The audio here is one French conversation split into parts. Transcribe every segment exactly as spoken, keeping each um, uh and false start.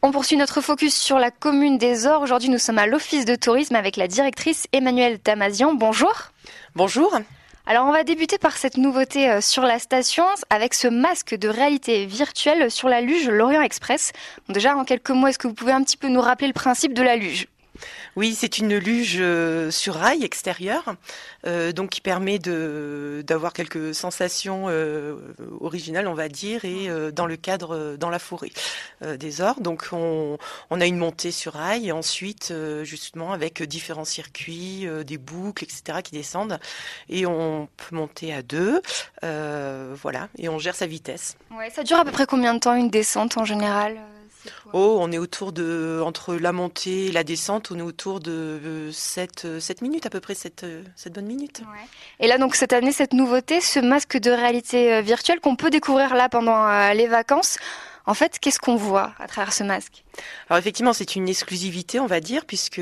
On poursuit notre focus sur la commune des Ors. Aujourd'hui, nous sommes à l'Office de tourisme avec la directrice Emmanuelle Damazian. Bonjour. Bonjour. Alors, on va débuter par cette nouveauté sur la station avec ce masque de réalité virtuelle sur la luge Lorient Express. Bon, déjà, en quelques mots, est-ce que vous pouvez un petit peu nous rappeler le principe de la luge ? Oui, c'est une luge euh, sur rail extérieur, euh, donc qui permet de d'avoir quelques sensations euh, originales, on va dire, et euh, dans le cadre, euh, dans la forêt euh, des Ors. Donc, on, on a une montée sur rail et ensuite, euh, justement, avec différents circuits, euh, des boucles, et cetera, qui descendent, et on peut monter à deux, euh, voilà, et on gère sa vitesse. Ouais, ça dure à peu près combien de temps une descente en général ? Oh, on est autour de, entre la montée et la descente, on est autour de sept minutes, à peu près sept bonnes minutes. Ouais. Et là, donc, cette année, cette nouveauté, ce masque de réalité virtuelle qu'on peut découvrir là pendant euh, les vacances, en fait, qu'est-ce qu'on voit à travers ce masque ? Alors effectivement, c'est une exclusivité, on va dire, puisque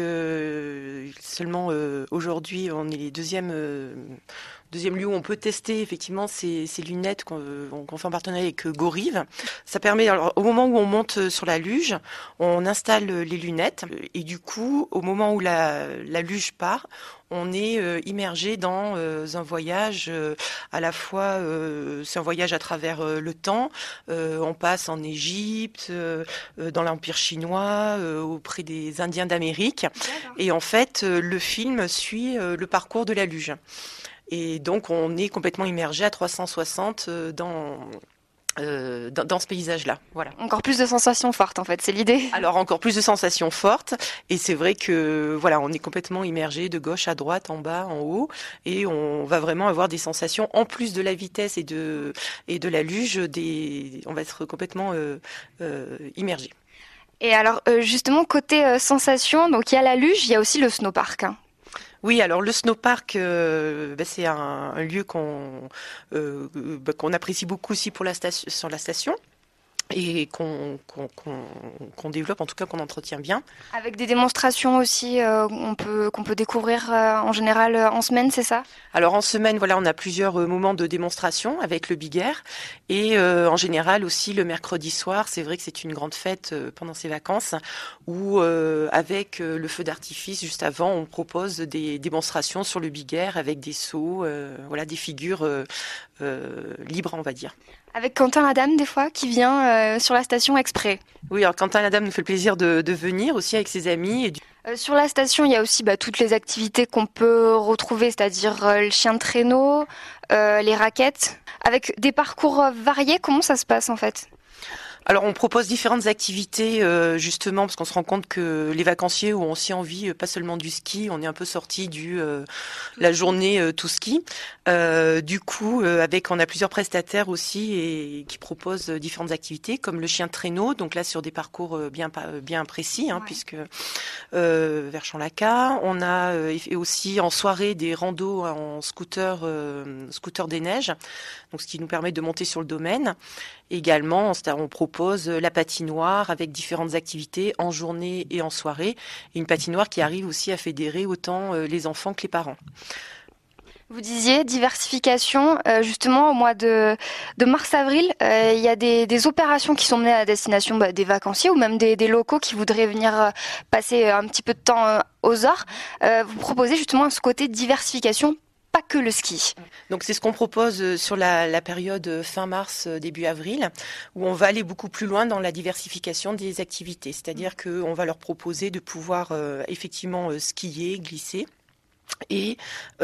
seulement euh, aujourd'hui, on est les deuxièmes... Euh, Deuxième lieu où on peut tester effectivement ces, ces lunettes qu'on, qu'on fait en partenariat avec Goriv. Ça permet, alors, au moment où on monte sur la luge, on installe les lunettes et du coup, au moment où la, la luge part, on est euh, immergé dans euh, un voyage euh, à la fois, euh, c'est un voyage à travers euh, le temps. Euh, on passe en Égypte, euh, dans l'Empire chinois, euh, auprès des Indiens d'Amérique. D'accord. Et en fait, euh, le film suit euh, le parcours de la luge. Et donc, on est complètement immergé à trois cent soixante dans, euh, dans, dans ce paysage-là. Voilà. Encore plus de sensations fortes, en fait, c'est l'idée. Alors, encore plus de sensations fortes. Et c'est vrai que, voilà, on est complètement immergé de gauche à droite, en bas, en haut. Et on va vraiment avoir des sensations, en plus de la vitesse et de, et de la luge, des, on va être complètement euh, euh, immergé. Et alors, euh, justement, côté euh, sensation, donc il y a la luge, il y a aussi le snowpark, hein. Oui, alors le snowpark, euh, bah, c'est un, un lieu qu'on euh, bah, qu'on apprécie beaucoup aussi pour la station, sur la station. Et qu'on, qu'on, qu'on, qu'on développe, en tout cas qu'on entretient bien. Avec des démonstrations aussi euh, on peut, qu'on peut découvrir euh, en général euh, en semaine, c'est ça ? Alors en semaine, voilà, on a plusieurs euh, moments de démonstration avec le Big Air. Et euh, en général aussi le mercredi soir, c'est vrai que c'est une grande fête euh, pendant ces vacances où euh, avec euh, le feu d'artifice juste avant, on propose des démonstrations sur le Big Air avec des sauts, euh, voilà, des figures euh, euh, libres, on va dire. Avec Quentin Adam, des fois, qui vient euh, sur la station exprès. Oui, alors Quentin Adam nous fait le plaisir de, de venir aussi avec ses amis. Et du... euh, sur la station, il y a aussi bah, toutes les activités qu'on peut retrouver, c'est-à-dire euh, le chien de traîneau, euh, les raquettes. Avec des parcours variés, comment ça se passe en fait ? Alors on propose différentes activités euh, justement parce qu'on se rend compte que les vacanciers ont aussi envie euh, pas seulement du ski, on est un peu sorti du euh, la journée euh, tout ski. Euh, du coup euh, avec on a plusieurs prestataires aussi et qui proposent euh, différentes activités comme le chien de traîneau, donc là sur des parcours euh, bien bien précis hein, ouais. puisque euh, vers Champ-Lacat, on a euh, et aussi en soirée des randos en scooter euh, scooter des neiges. Donc ce qui nous permet de monter sur le domaine. Également, on propose la patinoire avec différentes activités en journée et en soirée. Et une patinoire qui arrive aussi à fédérer autant les enfants que les parents. Vous disiez diversification, euh, justement au mois de, de mars-avril, euh, il y a des, des opérations qui sont menées à la destination bah, des vacanciers ou même des, des locaux qui voudraient venir euh, passer un petit peu de temps euh, aux Ors. Euh, vous proposez justement ce côté diversification, pas que le ski. Donc c'est ce qu'on propose sur la, la période fin mars, début avril, où on va aller beaucoup plus loin dans la diversification des activités. C'est-à-dire qu'on va leur proposer de pouvoir euh, effectivement euh, skier, glisser et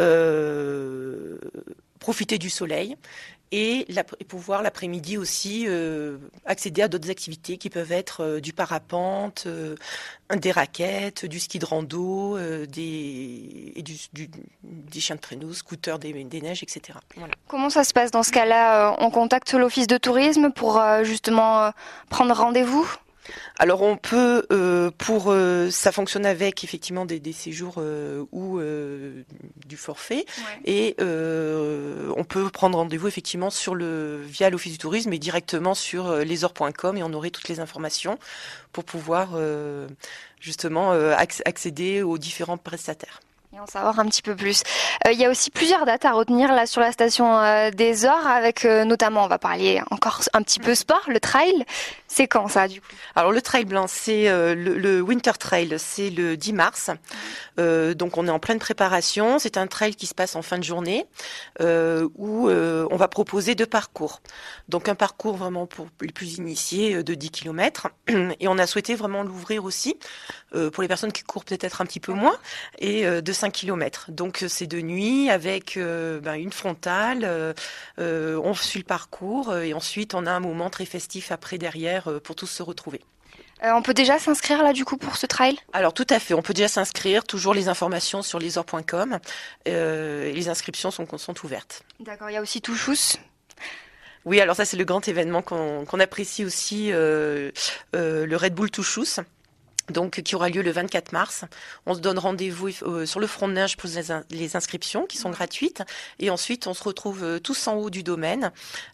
euh, profiter du soleil. Et, la, et pouvoir l'après-midi aussi euh, accéder à d'autres activités qui peuvent être euh, du parapente, euh, des raquettes, du ski de rando, euh, des, et du, du, des chiens de traîneau, scooters des, des neiges, et cetera. Voilà. Comment ça se passe dans ce cas-là ? On contacte l'office de tourisme pour euh, justement euh, prendre rendez-vous ? Alors on peut, euh, pour euh, ça fonctionne avec effectivement des, des séjours euh, ou euh, du forfait, ouais. et euh, on peut prendre rendez-vous effectivement sur le via l'office du tourisme et directement sur euh, lesors point com et on aurait toutes les informations pour pouvoir euh, justement euh, accéder aux différents prestataires. Et en savoir un petit peu plus. Euh, il y a aussi plusieurs dates à retenir là sur la station euh, des Ors avec euh, notamment, on va parler encore un petit peu sport, le trail. C'est quand ça, du coup? Alors le trail blanc, c'est euh, le, le Winter Trail, c'est le dix mars. Euh, donc on est en pleine préparation. C'est un trail qui se passe en fin de journée euh, où euh, on va proposer deux parcours. Donc un parcours vraiment pour les plus initiés euh, de dix kilomètres. Et on a souhaité vraiment l'ouvrir aussi euh, pour les personnes qui courent peut-être un petit peu moins et euh, de cinq kilomètres. Donc c'est de nuit avec euh, ben, une frontale. Euh, euh, on suit le parcours et ensuite on a un moment très festif après derrière pour tous se retrouver. Euh, on peut déjà s'inscrire là du coup pour ce trail? Alors tout à fait, on peut déjà s'inscrire, toujours les informations sur lesor point com euh, et les inscriptions sont, sont ouvertes. D'accord, il y a aussi Touchous. Oui, alors ça c'est le grand événement qu'on qu'on apprécie aussi, euh, euh, le Red Bull Touchous. Donc, qui aura lieu le vingt-quatre mars. On se donne rendez-vous euh, sur le front de Neiges pour les, in- les inscriptions qui sont gratuites. Et ensuite, on se retrouve euh, tous en haut du domaine.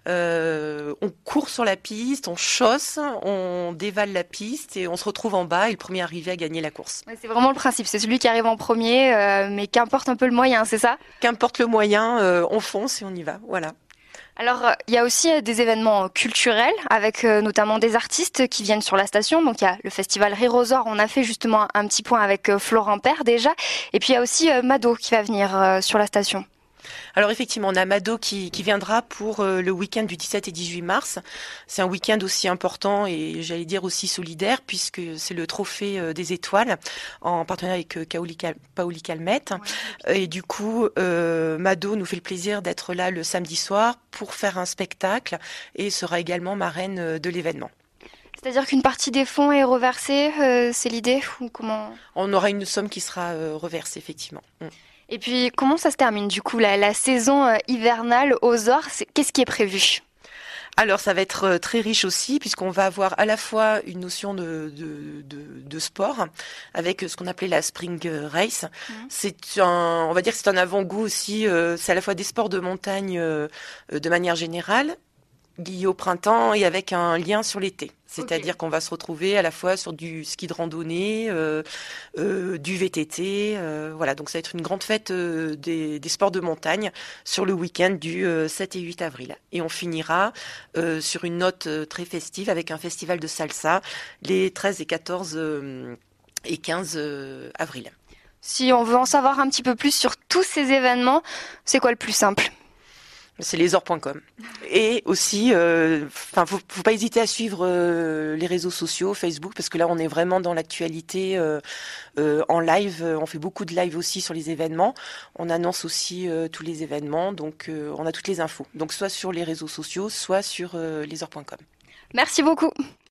Euh, on court sur la piste, on chausse, on dévale la piste et on se retrouve en bas. Et le premier arrivé à gagner la course. Ouais, c'est vraiment le principe, c'est celui qui arrive en premier, euh, mais qu'importe un peu le moyen, c'est ça? Qu'importe le moyen, euh, on fonce et on y va. Voilà. Alors, euh, il y a aussi euh, des événements culturels avec euh, notamment des artistes qui viennent sur la station. Donc, il y a le festival Rire-aux-Ors. On a fait justement un petit point avec euh, Florent Père déjà. Et puis, il y a aussi euh, Mado qui va venir euh, sur la station. Alors effectivement, on a Mado qui, qui viendra pour euh, le week-end du dix-sept et dix-huit mars. C'est un week-end aussi important et j'allais dire aussi solidaire puisque c'est le trophée euh, des étoiles en partenariat avec euh, Paoli Cal- Paoli Calmette. Ouais. Et du coup, euh, Mado nous fait le plaisir d'être là le samedi soir pour faire un spectacle et sera également marraine euh, de l'événement. C'est-à-dire qu'une partie des fonds est reversée, euh, c'est l'idée ou comment? On aura une somme qui sera euh, reversée, effectivement. Mm. Et puis, comment ça se termine du coup, la, la saison euh, hivernale aux Ors, c'est- qu'est-ce qui est prévu? Alors ça va être très riche aussi puisqu'on va avoir à la fois une notion de, de, de, de sport avec ce qu'on appelait la Spring Race. Mmh. C'est un, on va dire que c'est un avant-goût aussi. Euh, c'est à la fois des sports de montagne euh, de manière générale, liés au printemps et avec un lien sur l'été. C'est-à-dire okay. qu'on va se retrouver à la fois sur du ski de randonnée, euh, euh, du V T T, euh, voilà. Donc ça va être une grande fête euh, des, des sports de montagne sur le week-end du euh, sept et huit avril. Et on finira euh, sur une note euh, très festive avec un festival de salsa les treize et quatorze euh, et quinze euh, avril. Si on veut en savoir un petit peu plus sur tous ces événements, c'est quoi le plus simple? C'est lesor point com. Et aussi, euh, enfin, faut, faut pas hésiter à suivre euh, les réseaux sociaux, Facebook, parce que là, on est vraiment dans l'actualité euh, euh, en live. On fait beaucoup de live aussi sur les événements. On annonce aussi euh, tous les événements, donc euh, on a toutes les infos. Donc soit sur les réseaux sociaux, soit sur euh, lesor point com. Merci beaucoup.